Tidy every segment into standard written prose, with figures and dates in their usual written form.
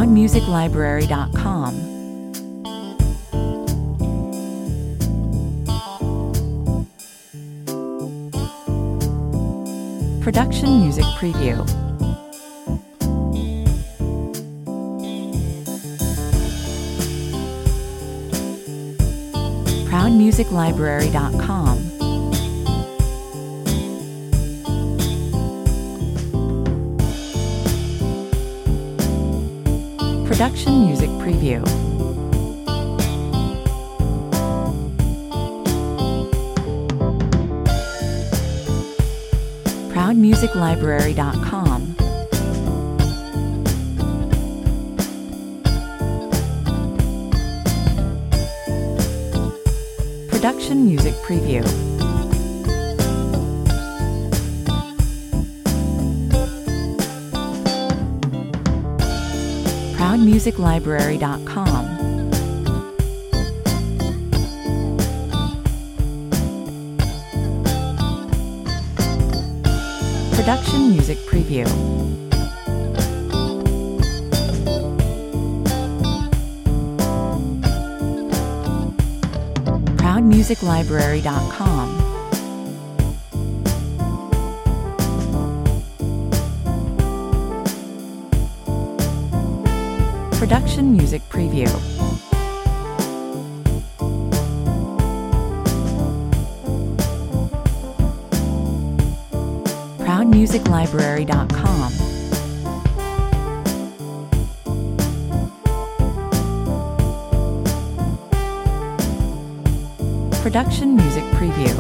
ProudMusicLibrary.com. Production Music Preview. ProudMusicLibrary.com. Production Music Preview. ProudMusicLibrary.com. Production Music Preview. ProudMusicLibrary.com. Production Music Preview. ProudMusicLibrary.com. Production Music Preview. ProudMusicLibrary.com. Production Music Preview.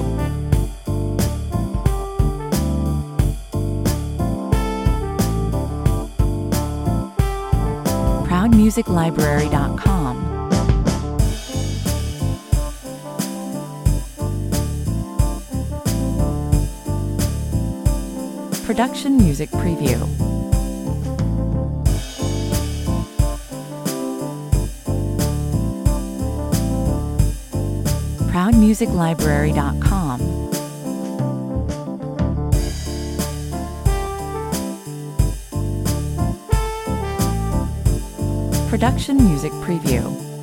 ProudMusicLibrary.com. Production Music Preview. ProudMusicLibrary.com. Production Music Preview.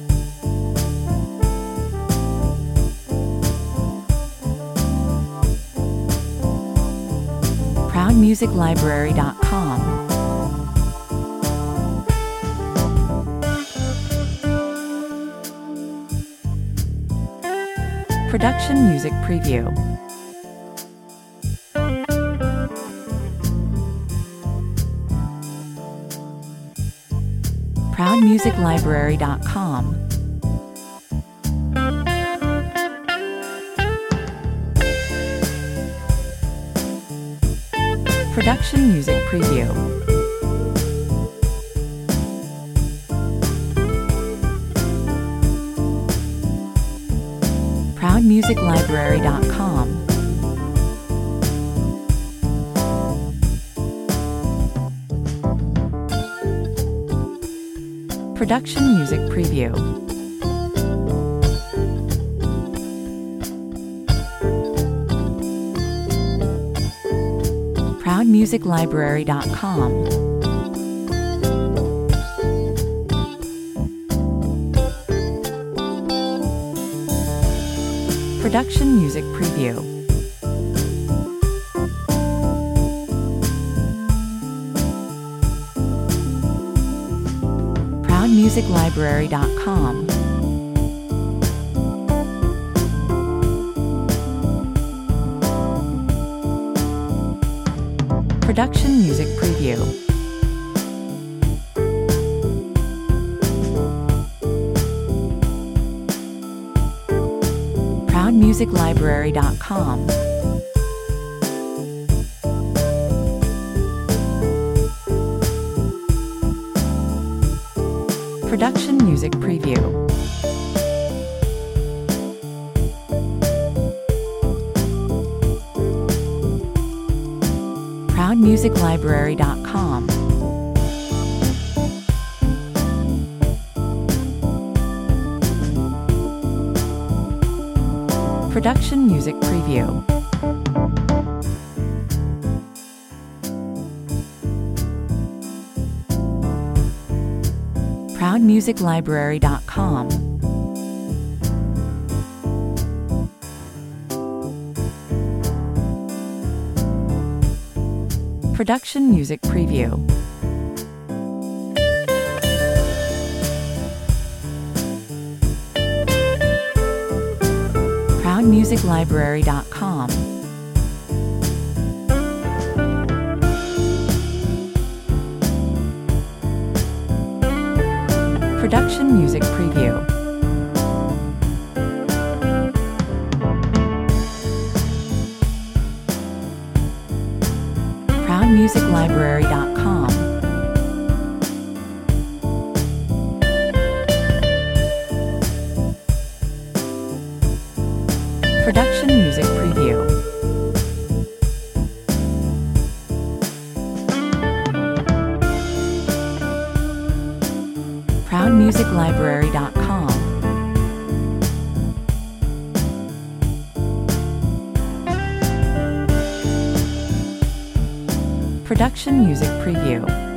ProudMusicLibrary.com. Production Music Preview. ProudMusicLibrary.com. Production Music Preview. ProudMusicLibrary.com. Production Music Preview. ProudMusicLibrary.com. Production Music Preview. ProudMusicLibrary.com. Production Music Preview. ProudMusicLibrary.com. Production Music Preview. ProudMusicLibrary.com. Production Music Preview. ProudMusicLibrary.com. Production Music Preview. ProudMusicLibrary.com. Production Music Preview. ProudMusicLibrary.com. Production Music Preview. ProudMusicLibrary.com. Production Music Preview.